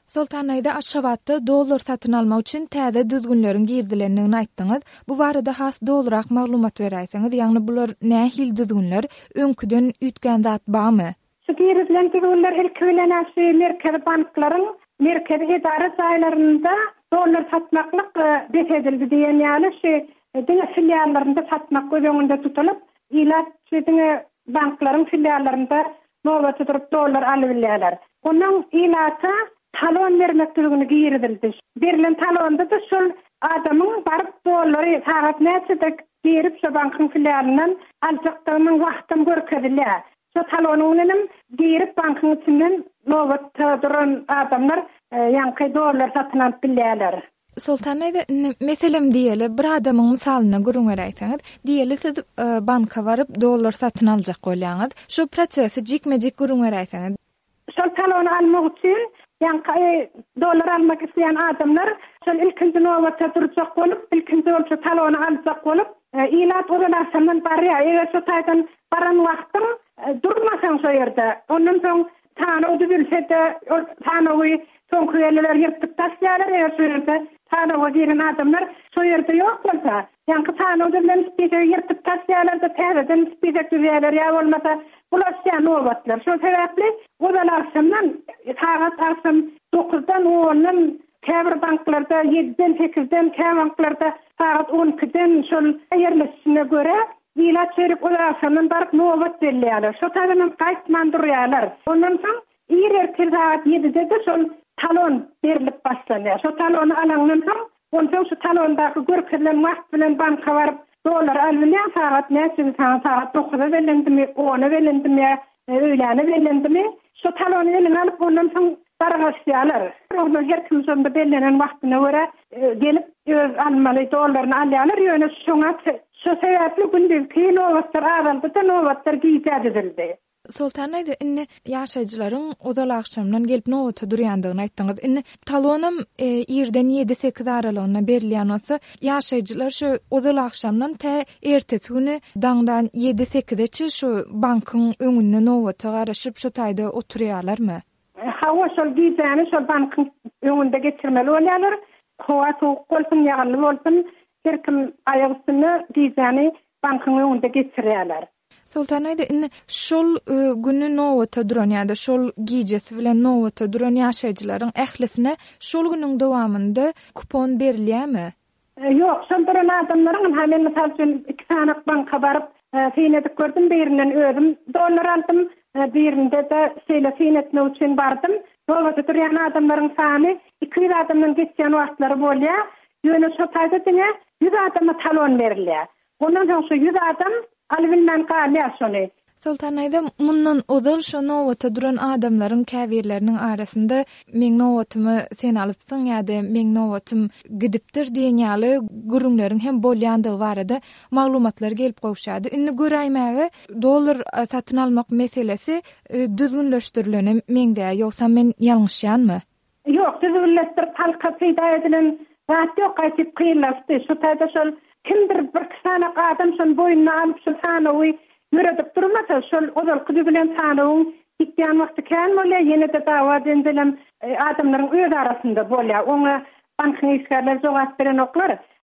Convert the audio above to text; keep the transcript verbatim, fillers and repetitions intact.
Sultanaýda Aşgabatda dollar satyn almak üçin täze düzgünleriň girdilerini aýtdyňyz. Bu barada has dolurak maglumat beräýsiňiz. Ýagny bular nähil düzgünler, öňküden üýtgän zat barmy? Şu girdilen düzgünler ilk öýlenäsi merkez banklaryň merkez idara saýlarynda dollar satmaklyk besedildi diýen ýaly şu diňe filiallarynda satmak göňünde tutulyp, ýyla diňe banklaryň filiallarynda nowatda durup dollar alybilýärler. Onuň ýylata talon vermekdigini girdildi. Berilen talonda da şol adamyň barıp dollary sagat näçe girip şu bankyň filialyndan aljakdygynyň wagtyn görkezilýär. Şu talonyny girip bankyň içinden nowatda duran adamlar ýanky dollar satyn alyp bilýärler. Sultanaýda meselem diýeli bir adamyň misalyna görüň beräýsiňiz. Diýeli siz banka baryp dollar satyn aljak bolýaňyz. Şu prosesi jikme-jik görüň beräýsiňiz. Şol talony almak üçin ýanky dollar almak isleýän adamlar şol ilkinji nowatda durjak bolup, ilkinji bolsa talony aljak bolup, ýylat olalarsaman barýa, eger şu taýdan baran wagtym durmasaň şo ýerde. Ondan soň tanowy bilsede, tanowy soňkyýarlar ýertip taşýarlar, eger şu ýerde tanowy giren adamlar şo ýerde ýok bolsa, ýanky tanowy bilen spide ýertip taşýarlar da täzeden spide ýerler ýa bolmasa bular şeýle nowatlar. Şo sebäpli olalarsaman sagat arsam dokuzdan ondan käbir banklarda ýediden sekizden, käbir banklarda sagat on ikiden şol ýerleşine göre ýyla çeyrek olalarsaman baryp nowat berýärler. Şo taýdan gaýtman durýarlar. Ondan soň ýer sagat ýedide de şol talon berilip başlanýar. Şo talony alaňdan soň ondan şu talondaky görkezlen wagt bilen banka baryp dollar alýan sagat näçe sagat dokuzda belendimi, ona belendimi, öýläne belendimi? Şu talony eline alyp ondan soň bargaşýarlar. Onu her kim sonda belenen wagtyna görä gelip öz almaly dollaryny alýarlar. Ýöne şoňa şu sebäpli gündüzki nowatlar araldyda nowatlar giýip edildi. Sultanaýda inni ýaşaýjylaryň ozal akşamdan gelip nowata durýandygyny aýtdyňyz. Inni talonum ýerden ýedi sekiz aralygyna berilýän bolsa, ýaşaýjylar şu ozal akşamdan tä ertesi güni daňdan ýedi sekize şu bankyň öňünde nowata garaşyp şu taýda oturýarlarmy? Hawa şol giýjäni şol bankyň öňünde geçirmeli bolýarlar. Hawa soğuk bolsun, ýagly bolsun, her kim aýagy üstüne giýjäni bankyň öňünde geçirýärler. Sultanaýda inni şol günü nowata duran ýa-da şol giýjesi bilen nowata duran ýaşaýjylaryň ählisine şol günüň dowamında kupon berilýärmi? Ýok, şol duran adamlaryň hemen mysal üçin iki sanak banka baryp finedik gördüm, birinden özüm dollar aldım, birinde de şeýle finetne üçin bardym. Nowata duran adamlaryň sany iki yüz adamdan geçýän wagtlary bolýar. Ýöne şo taýda diňe yüz adama talon berilýär. Ondan soň şu yüz adam albilmän galýar şonu. Sultanaýda mundan ozal şo nowata duran adamlaryň käbirleriniň arasynda meň nowatymy sen alypsyň ýa-da meň nowatym gidipdir diýen ýaly gürüňleriň hem bolýandygy barada maglumatlar gelip gowşady. Indi göräýmäge dollar satyn almak meselesi düzgünleşdirileni meňde ýoksa men ýalňyşýanmy? Ýok, düzgünleşdirip halka peýda edilen zat ýok, gaýtyp kynlaşdy. Şu taýda şol kimdir bir sanak adam şol boýuna alyp şol sanawy ýöredip durmasa şol ozalky bilen sanawyň gitýän wagty kän bolýar, ýene de dawa edilen adamlaryň öz arasynda bolýar. Oňa bankyň işgärler jogap beren oklar.